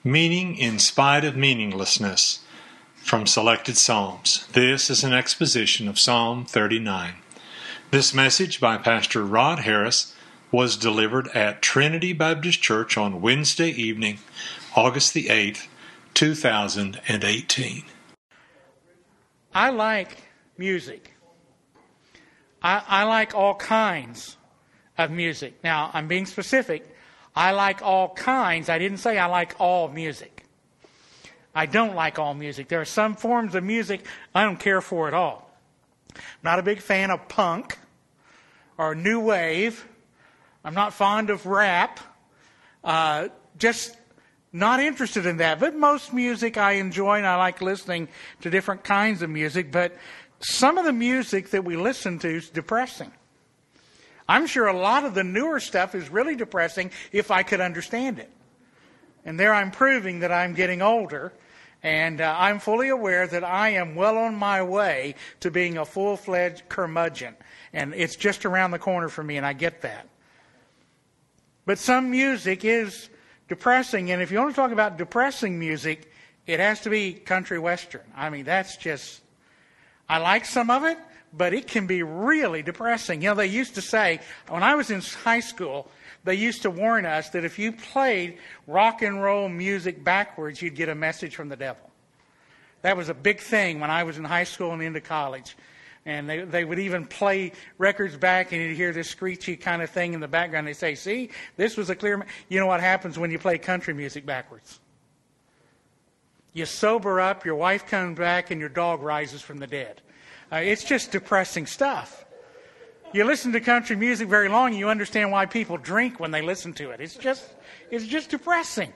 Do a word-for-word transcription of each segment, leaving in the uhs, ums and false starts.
Meaning in Spite of Meaninglessness from Selected Psalms. This is an exposition of Psalm thirty-nine. This message by Pastor Rod Harris was delivered at Trinity Baptist Church on Wednesday evening, August the eighth, two thousand eighteen. I like music. I, I like all kinds of music. Now, I'm being specific. I like all kinds. I didn't say I like all music. I don't like all music. There are some forms of music I don't care for at all. I'm not a big fan of punk or new wave. I'm not fond of rap. Uh, just not interested in that. But most music I enjoy, and I like listening to different kinds of music. But some of the music that we listen to is depressing. I'm sure a lot of the newer stuff is really depressing if I could understand it. And there I'm proving that I'm getting older, and uh, I'm fully aware that I am well on my way to being a full-fledged curmudgeon. And it's just around the corner for me, and I get that. But some music is depressing, and if you want to talk about depressing music, it has to be country western. I mean, that's just... I like some of it, but it can be really depressing. You know, they used to say, when I was in high school, they used to warn us that if you played rock and roll music backwards, you'd get a message from the devil. That was a big thing when I was in high school and into college. And they, they would even play records back, and you'd hear this screechy kind of thing in the background. They say, see, this was a clear... Ma-. You know what happens when you play country music backwards? You sober up, your wife comes back, and your dog rises from the dead. Uh, it's just depressing stuff. You listen to country music very long, and you understand why people drink when they listen to it. It's just, it's just depressing.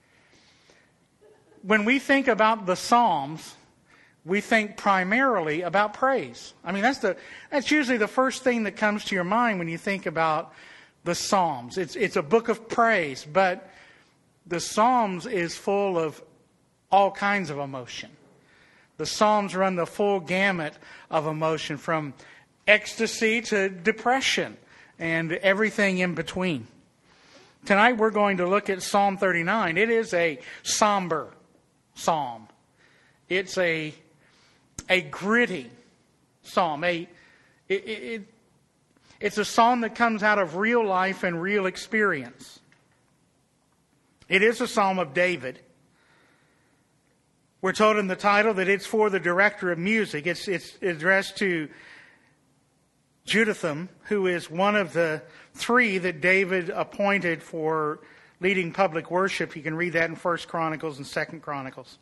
When we think about the Psalms, we think primarily about praise. I mean, that's the that's usually the first thing that comes to your mind when you think about the Psalms. It's it's a book of praise, but the Psalms is full of all kinds of emotion. The Psalms run the full gamut of emotion, from ecstasy to depression and everything in between. Tonight we're going to look at Psalm thirty-nine. It is a somber psalm. It's a a gritty psalm. A it, it, it's a psalm that comes out of real life and real experience. It is a psalm of David. We're told in the title that it's for the director of music. It's, it's addressed to Jeduthun, who is one of the three that David appointed for leading public worship. You can read that in First Chronicles and Second Chronicles.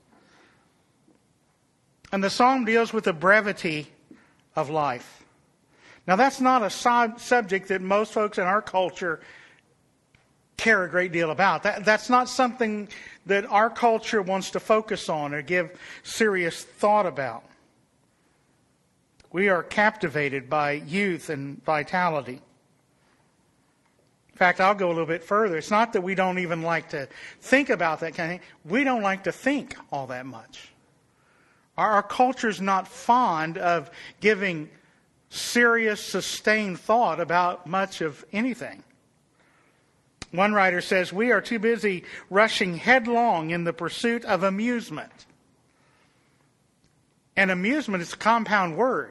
And the psalm deals with the brevity of life. Now, that's not a sub- subject that most folks in our culture care a great deal about. That, that's not something that our culture wants to focus on or give serious thought about. We are captivated by youth and vitality. In fact, I'll go a little bit further. It's not that we don't even like to think about that kind of thing. We don't like to think all that much. Our, our culture's not fond of giving serious, sustained thought about much of anything. One writer says, we are too busy rushing headlong in the pursuit of amusement. And amusement is a compound word.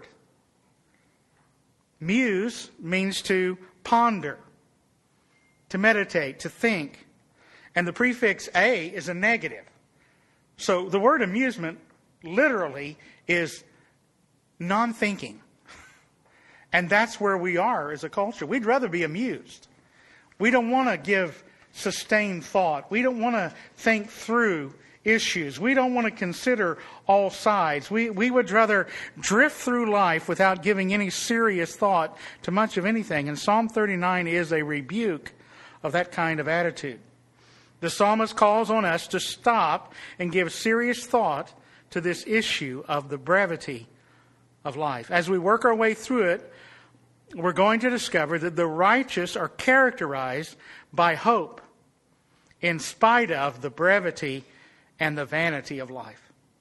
Muse means to ponder, to meditate, to think. And the prefix a is a negative. So the word amusement literally is non-thinking. And that's where we are as a culture. We'd rather be amused. We don't want to give sustained thought. We don't want to think through issues. We don't want to consider all sides. We, we would rather drift through life without giving any serious thought to much of anything. And Psalm thirty-nine is a rebuke of that kind of attitude. The psalmist calls on us to stop and give serious thought to this issue of the brevity of life. As we work our way through it, we're going to discover that the righteous are characterized by hope in spite of the brevity and the vanity of life.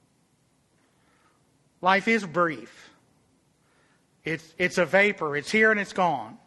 Life is brief. It's, it's a vapor. It's here and it's gone.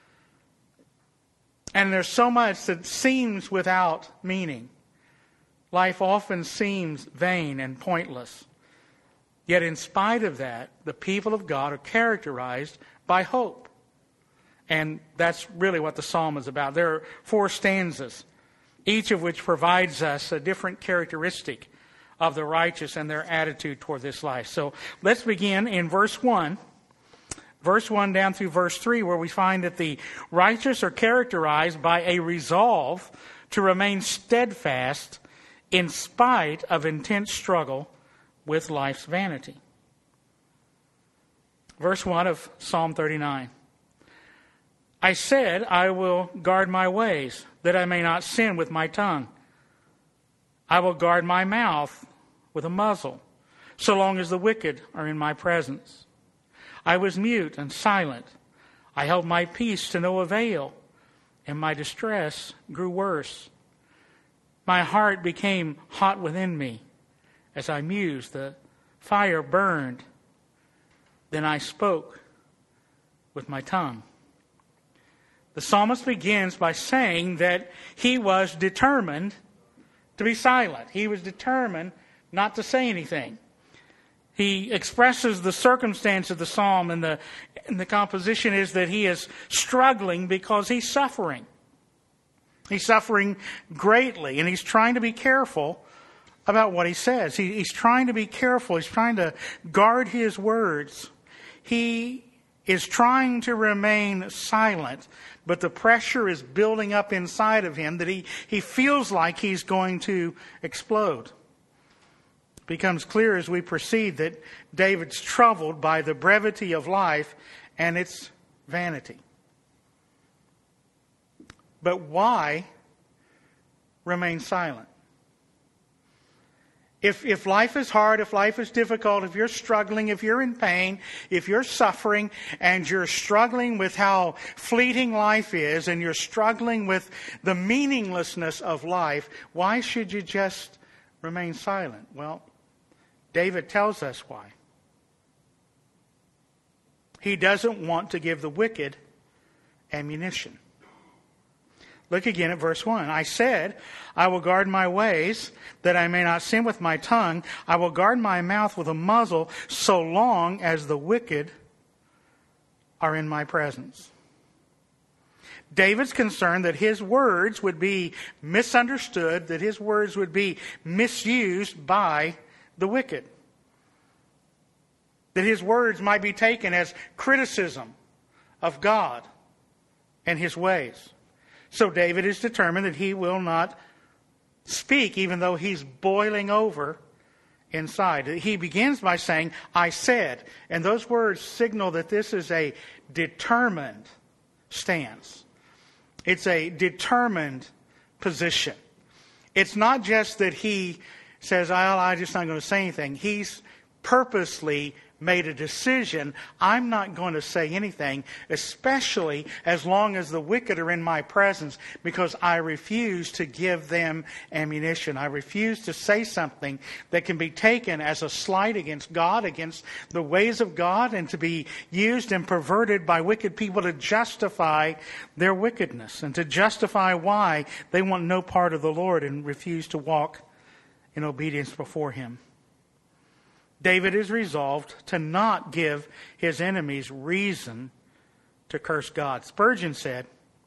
And there's so much that seems without meaning. life often seems vain and pointless. Yet in spite of that, the people of God are characterized by hope. And that's really what the psalm is about. There are four stanzas, each of which provides us a different characteristic of the righteous and their attitude toward this life. So let's begin in verse one. Verse one down through verse three, where we find that the righteous are characterized by a resolve to remain steadfast in spite of intense struggle with life's vanity. Verse one of Psalm thirty-nine. I said, I will guard my ways, that I may not sin with my tongue. I will guard my mouth with a muzzle, so long as the wicked are in my presence. I was mute and silent. I held my peace to no avail, and my distress grew worse. My heart became hot within me. As I mused, the fire burned. Then I spoke with my tongue. The psalmist begins by saying that he was determined to be silent. He was determined not to say anything. He expresses the circumstance of the psalm, and the, and the composition is that he is struggling because he's suffering. He's suffering greatly, and he's trying to be careful about what he says. He, he's trying to be careful. He's trying to guard his words. He is trying to remain silent, but the pressure is building up inside of him that he, he feels like he's going to explode. It becomes clear as we proceed that David's troubled by the brevity of life and its vanity. But why remain silent? If, if life is hard, if life is difficult, if you're struggling, if you're in pain, if you're suffering, and you're struggling with how fleeting life is, and you're struggling with the meaninglessness of life, why should you just remain silent? Well, David tells us why. He doesn't want to give the wicked ammunition. Look again at verse one. I said, I will guard my ways, that I may not sin with my tongue. I will guard my mouth with a muzzle, so long as the wicked are in my presence. David's concerned that his words would be misunderstood, that his words would be misused by the wicked. That his words might be taken as criticism of God and his ways. So David is determined that he will not speak, even though he's boiling over inside. He begins by saying, I said. And those words signal that this is a determined stance. It's a determined position. It's not just that he says, oh, I'm just not going to say anything. He's purposely made a decision. I'm not going to say anything, especially as long as the wicked are in my presence, because I refuse to give them ammunition. I refuse to say something that can be taken as a slight against God, against the ways of God, and to be used and perverted by wicked people to justify their wickedness and to justify why they want no part of the Lord and refuse to walk in obedience before Him. David is resolved to not give his enemies reason to curse God. Spurgeon said,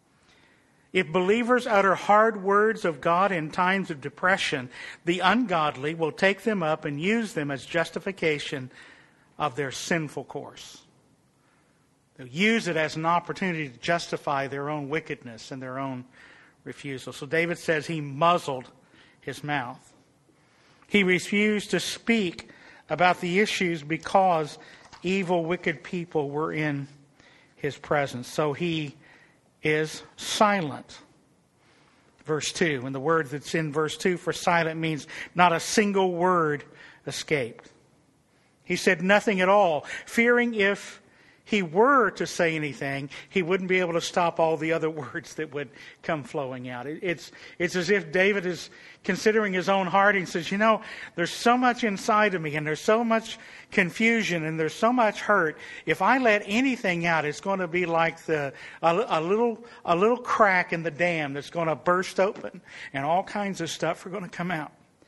if believers utter hard words of God in times of depression, the ungodly will take them up and use them as justification of their sinful course. They'll use it as an opportunity to justify their own wickedness and their own refusal. So David says he muzzled his mouth. He refused to speak about the issues because evil, wicked people were in his presence. So he is silent. Verse two, and the word that's in verse two for silent means not a single word escaped. He said nothing at all, fearing if he were to say anything, he wouldn't be able to stop all the other words that would come flowing out. It's, it's as if David is considering his own heart and says, you know, there's so much inside of me and there's so much confusion and there's so much hurt. If I let anything out, it's going to be like the a, a little a little crack in the dam that's going to burst open and all kinds of stuff are going to come out.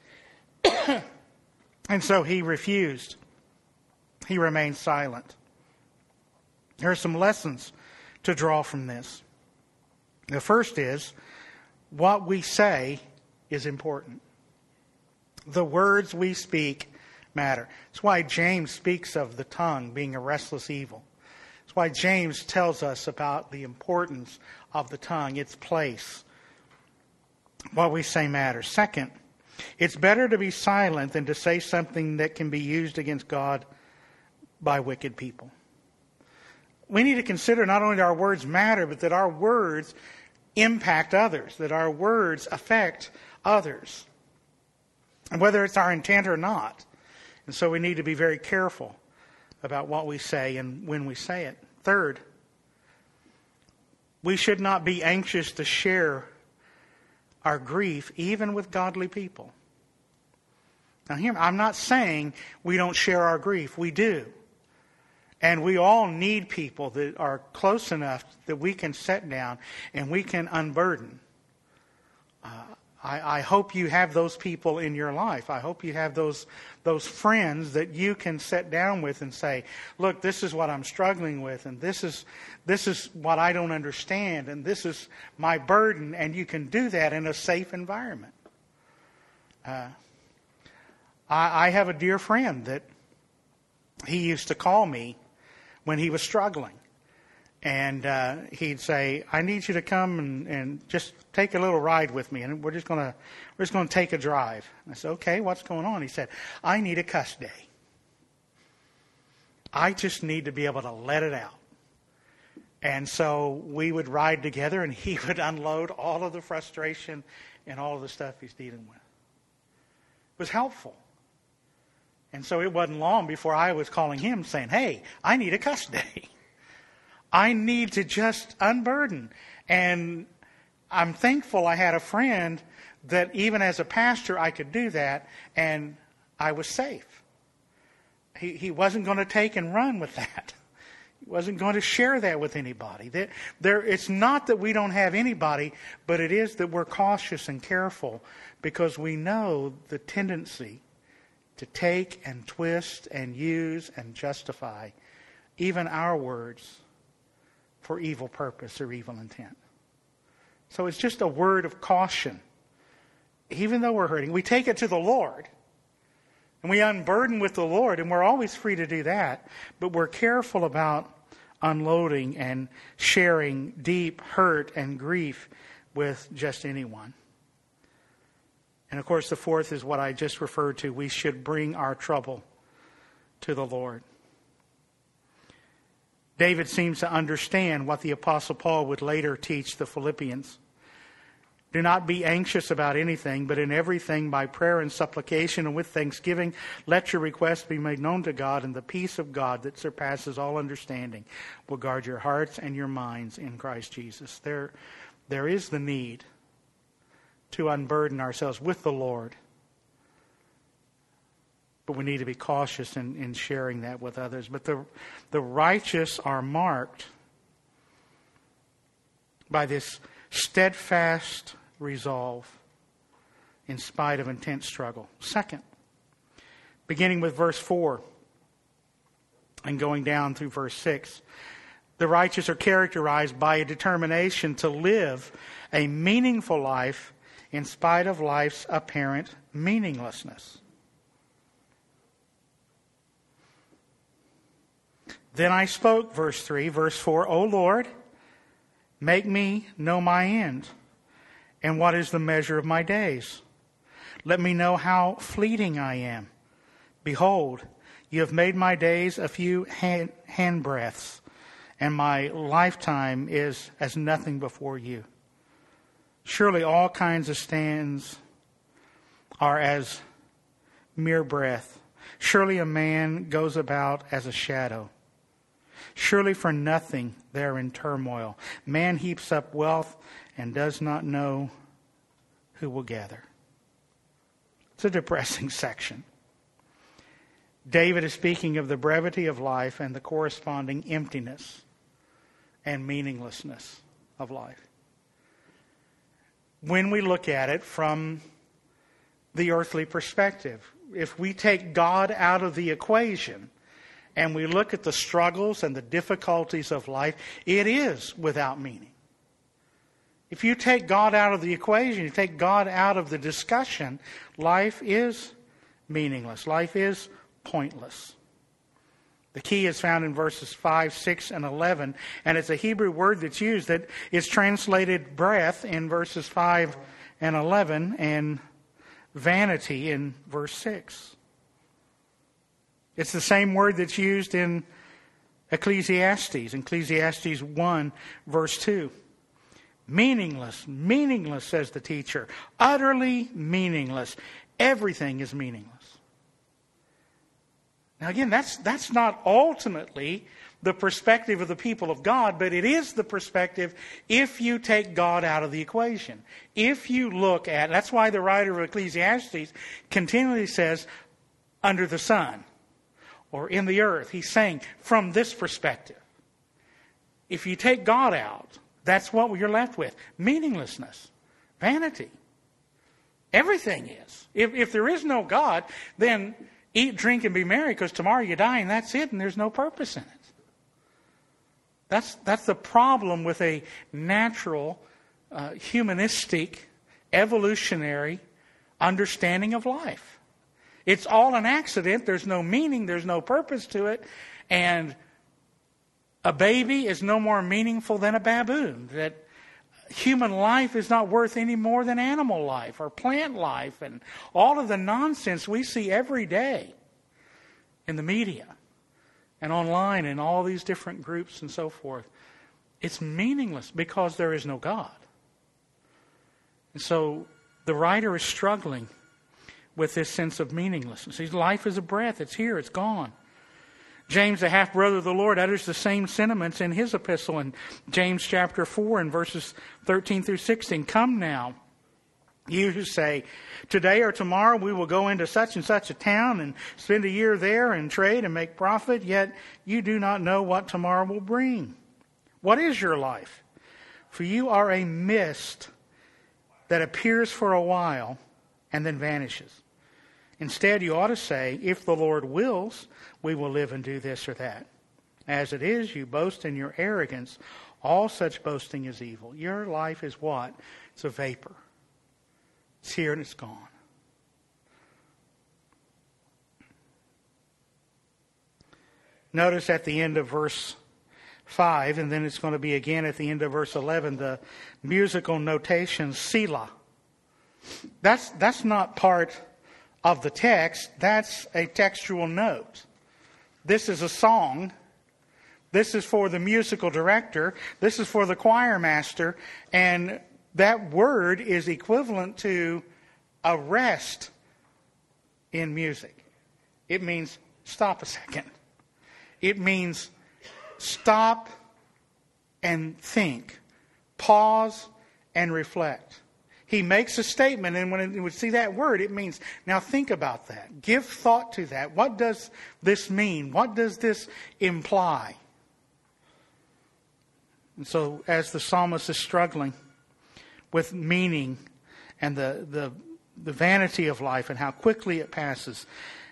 And so he refused. He remained silent. There are some lessons to draw from this. The first is, what we say is important. The words we speak matter. That's why James speaks of the tongue being a restless evil. That's why James tells us about the importance of the tongue, its place. What we say matters. Second, it's better to be silent than to say something that can be used against God by wicked people. We need to consider not only that our words matter, but that our words impact others, that our words affect others, and whether it's our intent or not. And so we need to be very careful about what we say and when we say it. Third, we should not be anxious to share our grief even with godly people. Now, hear me, I'm not saying we don't share our grief. We do. And we all need people that are close enough that we can sit down and we can unburden. Uh, I, I hope you have those people in your life. I hope you have those those friends that you can sit down with and say, look, this is what I'm struggling with, and this is this is what I don't understand, and this is my burden, and you can do that in a safe environment. Uh, I, I have a dear friend that he used to call me when he was struggling. And uh, he'd say, I need you to come and, and just take a little ride with me. And we're just going to we're just going to take a drive. And I said, okay, what's going on? He said, I need a cuss day. I just need to be able to let it out. And so we would ride together, and he would unload all of the frustration and all of the stuff he's dealing with. It was helpful. And so it wasn't long before I was calling him saying, hey, I need a cuss day. I need to just unburden. And I'm thankful I had a friend that even as a pastor I could do that, and I was safe. He, he wasn't going to take and run with that. He wasn't going to share that with anybody. There, there, it's not that we don't have anybody, but it is that we're cautious and careful because we know the tendency to take and twist and use and justify even our words for evil purpose or evil intent. So it's just a word of caution. Even though we're hurting, we take it to the Lord. And we unburden with the Lord, and we're always free to do that. But we're careful about unloading and sharing deep hurt and grief with just anyone. And of course, the fourth is what I just referred to. We should bring our trouble to the Lord. David seems to understand what the Apostle Paul would later teach the Philippians. Do not be anxious about anything, but in everything by prayer and supplication and with thanksgiving, let your requests be made known to God, and the peace of God that surpasses all understanding will guard your hearts and your minds in Christ Jesus. There, there is the need to unburden ourselves with the Lord. But we need to be cautious in, in sharing that with others. But the, the righteous are marked by this steadfast resolve in spite of intense struggle. Second, beginning with verse four and going down through verse six, the righteous are characterized by a determination to live a meaningful life in spite of life's apparent meaninglessness. Then I spoke, verse three, verse four, O Lord, make me know my end, and what is the measure of my days. Let me know how fleeting I am. Behold, you have made my days a few hand, handbreadths, and my lifetime is as nothing before you. Surely all kinds of stands are as mere breath. Surely a man goes about as a shadow. Surely for nothing they're in turmoil. Man heaps up wealth and does not know who will gather. It's a depressing section. David is speaking of the brevity of life and the corresponding emptiness and meaninglessness of life. When we look at it from the earthly perspective. If we take God out of the equation and we look at the struggles and the difficulties of life, it is without meaning. If you take God out of the equation, you take God out of the discussion, life is meaningless. Life is pointless. The key is found in verses five, six, and eleven, and it's a Hebrew word that's used that is translated breath in verses five and eleven, and vanity in verse six. It's the same word that's used in Ecclesiastes, Ecclesiastes one, verse two. Meaningless, meaningless, says the teacher. Utterly meaningless. Everything is meaningless. Now again, that's that's not ultimately the perspective of the people of God, but it is the perspective if you take God out of the equation. If you look at, that's why the writer of Ecclesiastes continually says, under the sun, or in the earth. He's saying, from this perspective. If you take God out, that's what you're left with. Meaninglessness. Vanity. Everything is. If, if there is no God, then eat, drink, and be merry, because tomorrow you die and that's it, and there's no purpose in it. That's, that's the problem with a natural, uh, humanistic, evolutionary understanding of life. It's all an accident. There's no meaning. There's no purpose to it. And a baby is no more meaningful than a baboon. That human life is not worth any more than animal life or plant life, and all of the nonsense we see every day in the media and online and all these different groups and so forth. It's meaningless because there is no God. And so the writer is struggling with this sense of meaninglessness. His life is a breath. It's here. It's gone. James, the half-brother of the Lord, utters the same sentiments in his epistle in James chapter four and verses thirteen through sixteen. Come now, you who say, today or tomorrow we will go into such and such a town and spend a year there and trade and make profit, yet you do not know what tomorrow will bring. What is your life? For you are a mist that appears for a while and then vanishes. Instead, you ought to say, if the Lord wills, we will live and do this or that. As it is, you boast in your arrogance. All such boasting is evil. Your life is what? It's a vapor. It's here and it's gone. Notice at the end of verse five, and then it's going to be again at the end of verse eleven, the musical notation, Selah. That's, that's not part of the text. That's a textual note. This is a song. This is for the musical director. This is for the choir master. And that word is equivalent to a rest in music. It means stop a second. It means stop and think. Pause and reflect. He makes a statement, and when we see that word, it means, now think about that. Give thought to that. What does this mean? What does this imply? And so, as the psalmist is struggling with meaning and the, the, the vanity of life and how quickly it passes,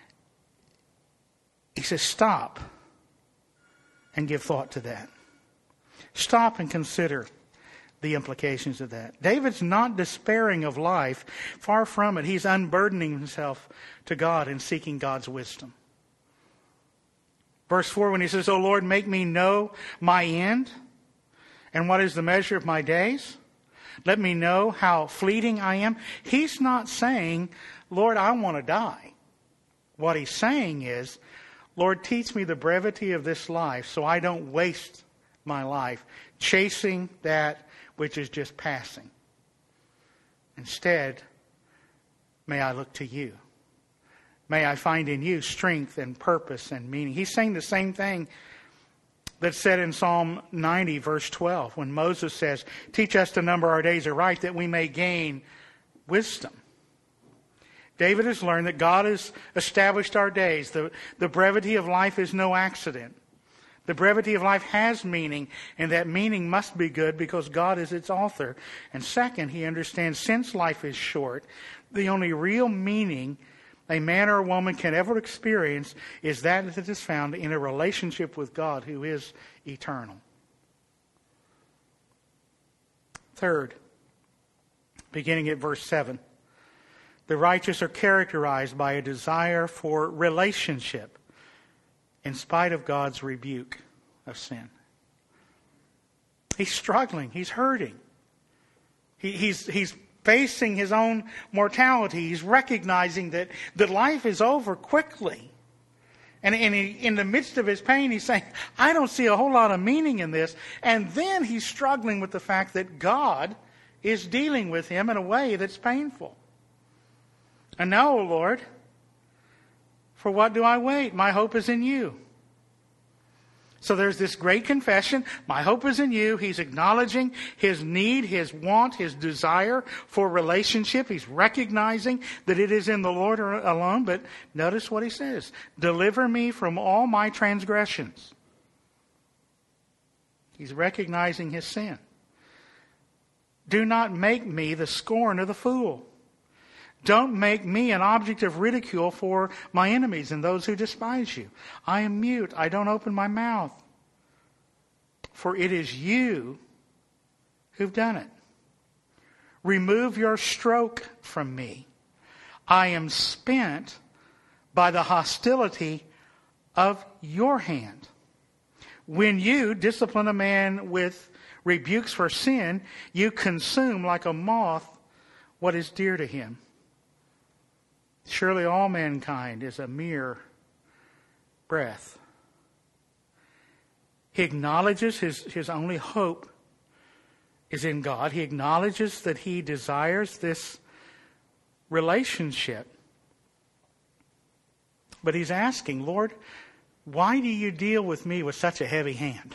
he says, stop and give thought to that. Stop and consider the implications of that. David's not despairing of life. Far from it. He's unburdening himself to God and seeking God's wisdom. Verse four, when he says, O Lord, make me know my end, and what is the measure of my days? Let me know how fleeting I am. He's not saying, Lord, I want to die. What he's saying is, Lord, teach me the brevity of this life so I don't waste my life chasing that which is just passing. Instead, may I look to you. May I find in you strength and purpose and meaning. He's saying the same thing that's said in Psalm ninety, verse twelve, when Moses says, teach us to number our days aright that we may gain wisdom. David has learned that God has established our days. The, the brevity of life is no accident. The brevity of life has meaning, and that meaning must be good because God is its author. And second, he understands since life is short, The only real meaning a man or a woman can ever experience is that that is found in a relationship with God who is eternal. Third, beginning at verse seven, the righteous are characterized by a desire for relationship in spite of God's rebuke of sin. He's struggling. He's hurting. He, he's, he's facing his own mortality. He's recognizing that, that life is over quickly. And, and he, in the midst of his pain, he's saying, I don't see a whole lot of meaning in this. And then he's struggling with the fact that God is dealing with him in a way that's painful. And now, O Lord, for what do I wait? My hope is in you. So there's this great confession. My hope is in you. He's acknowledging his need, his want, his desire for relationship. He's recognizing that it is in the Lord alone. But notice what he says. Deliver me from all my transgressions. He's recognizing his sin. Do not make me the scorn of the fool. Don't make me an object of ridicule for my enemies and those who despise you. I am mute. I don't open my mouth. For it is you who've done it. Remove your stroke from me. I am spent by the hostility of your hand. When you discipline a man with rebukes for sin, you consume like a moth what is dear to him. Surely all mankind is a mere breath. He acknowledges his, his only hope is in God. He acknowledges that he desires this relationship. But he's asking, Lord, why do you deal with me with such a heavy hand?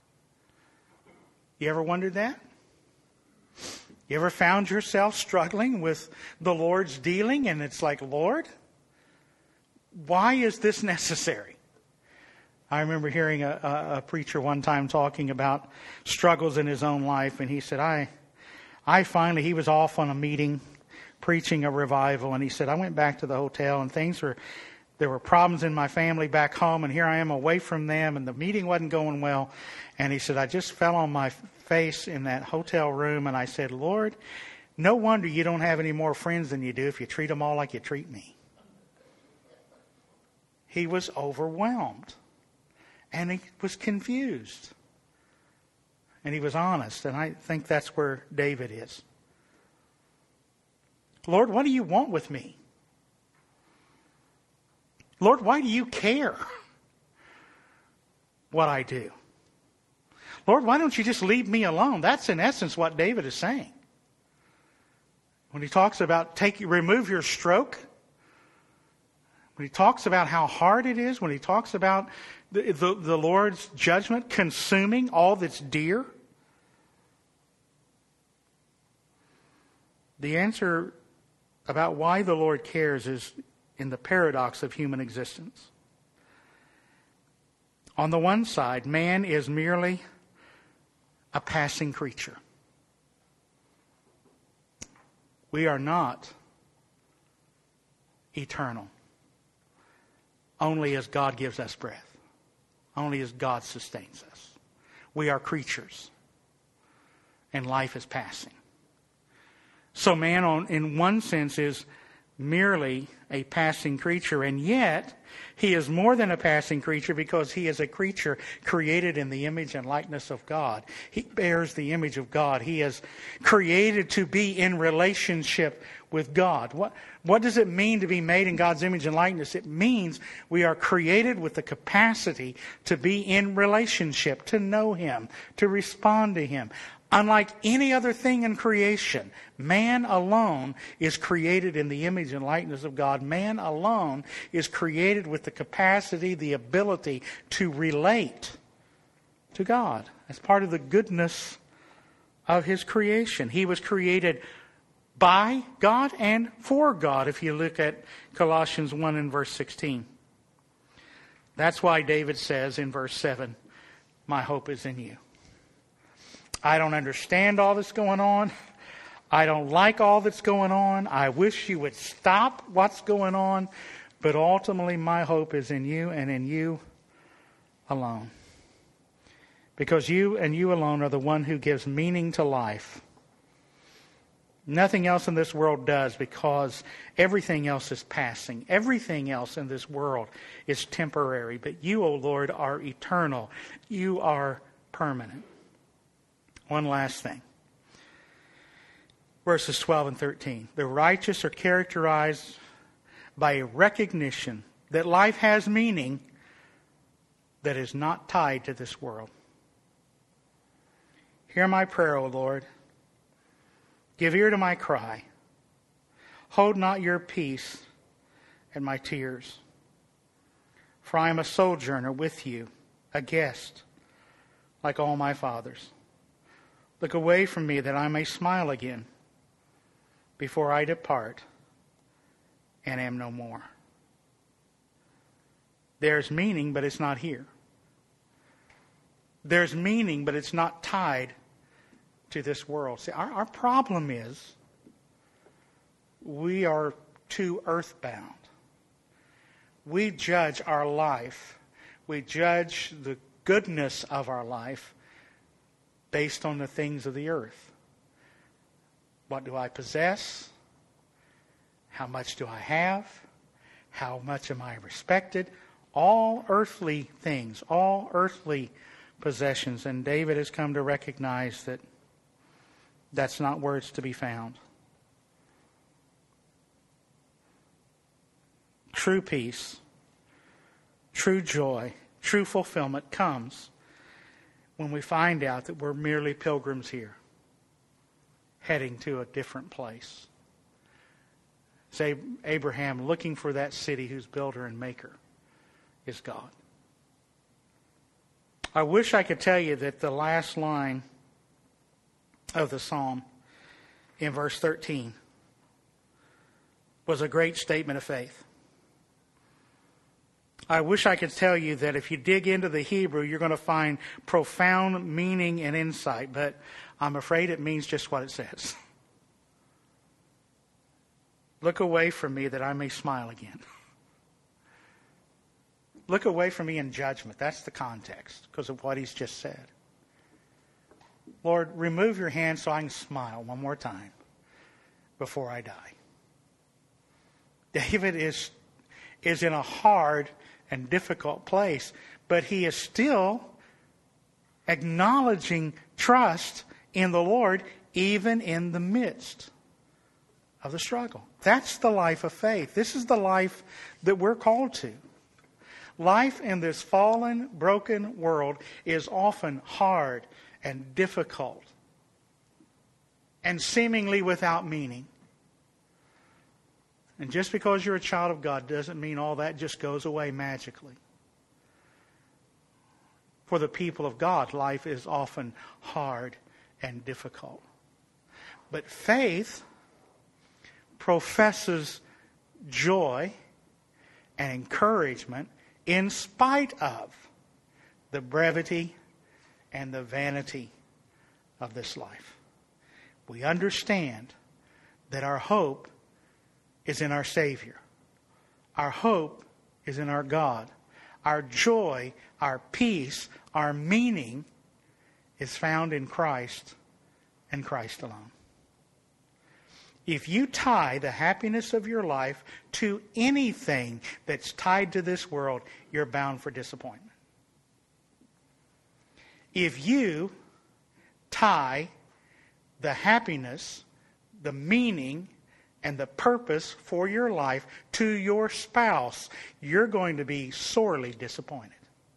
You ever wondered that? You ever found yourself struggling with the Lord's dealing and it's like, Lord, why is this necessary? I remember hearing a, a, a preacher one time talking about struggles in his own life, and he said, I, I finally, he was off on a meeting preaching a revival, and he said, I went back to the hotel and things were, there were problems in my family back home, and here I am away from them, and the meeting wasn't going well. And he said, I just fell on my face in that hotel room, and I said, Lord, no wonder you don't have any more friends than you do if you treat them all like you treat me. He was overwhelmed, and he was confused, and he was honest, and I think that's where David is. Lord, what do you want with me? Lord, why do you care what I do? Lord, why don't you just leave me alone? That's in essence what David is saying. When he talks about take, remove your stroke, when he talks about how hard it is, when he talks about the, the, the Lord's judgment consuming all that's dear, the answer about why the Lord cares is in the paradox of human existence. On the one side, man is merely a passing creature. We are not eternal. Only as God gives us breath. Only as God sustains us. We are creatures. And life is passing. So man, on, in one sense, is merely a passing creature, and yet he is more than a passing creature because he is a creature created in the image and likeness of God. He bears the image of God. He is created to be in relationship with God. What, what does it mean to be made in God's image and likeness? It means we are created with the capacity to be in relationship, to know Him, to respond to Him. Unlike any other thing in creation, man alone is created in the image and likeness of God. Man alone is created with the capacity, the ability to relate to God as part of the goodness of His creation. He was created by God and for God, if you look at Colossians one and verse sixteen. That's why David says in verse seven, my hope is in you. I don't understand all that's going on. I don't like all that's going on. I wish you would stop what's going on. But ultimately, my hope is in you and in you alone. Because you and you alone are the one who gives meaning to life. Nothing else in this world does, because everything else is passing. Everything else in this world is temporary. But you, O Lord, are eternal. You are permanent. One last thing. Verses twelve and thirteen. The righteous are characterized by a recognition that life has meaning that is not tied to this world. Hear my prayer, O Lord. Give ear to my cry. Hold not your peace at my tears. For I am a sojourner with you, a guest, like all my fathers. Look away from me that I may smile again before I depart and am no more. There's meaning, but it's not here. There's meaning, but it's not tied to this world. See, our, our problem is we are too earthbound. We judge our life. We judge the goodness of our life based on the things of the earth. What do I possess? How much do I have? How much am I respected? All earthly things, all earthly possessions. And David has come to recognize that that's not where it's to be found. True peace, true joy, true fulfillment comes when we find out that we're merely pilgrims here, heading to a different place. Say Abraham looking for that city whose builder and maker is God. I wish I could tell you that the last line of the psalm in verse thirteen was a great statement of faith. I wish I could tell you that if you dig into the Hebrew, you're going to find profound meaning and insight, but I'm afraid it means just what it says. Look away from me that I may smile again. Look away from me in judgment. That's the context because of what he's just said. Lord, remove your hand so I can smile one more time before I die. David is, is in a hard and difficult place, but he is still acknowledging trust in the Lord even in the midst of the struggle. That's the life of faith. This is the life that we're called to. Life in this fallen, broken world is often hard and difficult and seemingly without meaning. And just because you're a child of God doesn't mean all that just goes away magically. For the people of God, life is often hard and difficult. But faith professes joy and encouragement in spite of the brevity and the vanity of this life. We understand that our hope is in our Savior. Our hope is in our God. Our joy, our peace, our meaning is found in Christ and Christ alone. If you tie the happiness of your life to anything that's tied to this world, you're bound for disappointment. If you tie the happiness, the meaning, and the purpose for your life to your spouse, you're going to be sorely disappointed.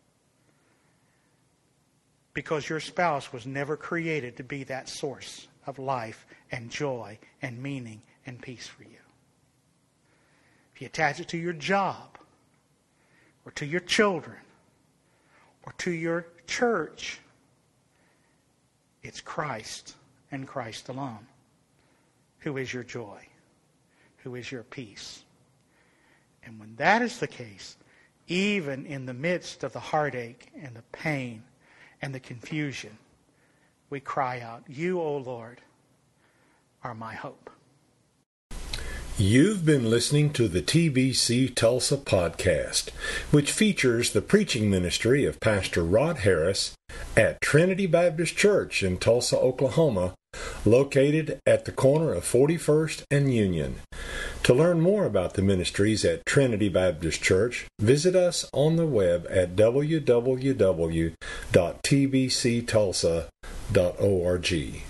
Because your spouse was never created to be that source of life and joy and meaning and peace for you. If you attach it to your job, or to your children, or to your church, it's Christ and Christ alone who is your joy, who is your peace. And when that is the case, even in the midst of the heartache and the pain and the confusion, we cry out, "You, O Lord, are my hope. You've been listening to the T B C Tulsa podcast, which features the preaching ministry of Pastor Rod Harris at Trinity Baptist Church in Tulsa, Oklahoma, located at the corner of forty-first and Union. To learn more about the ministries at Trinity Baptist Church, visit us on the web at w w w dot t b c tulsa dot org.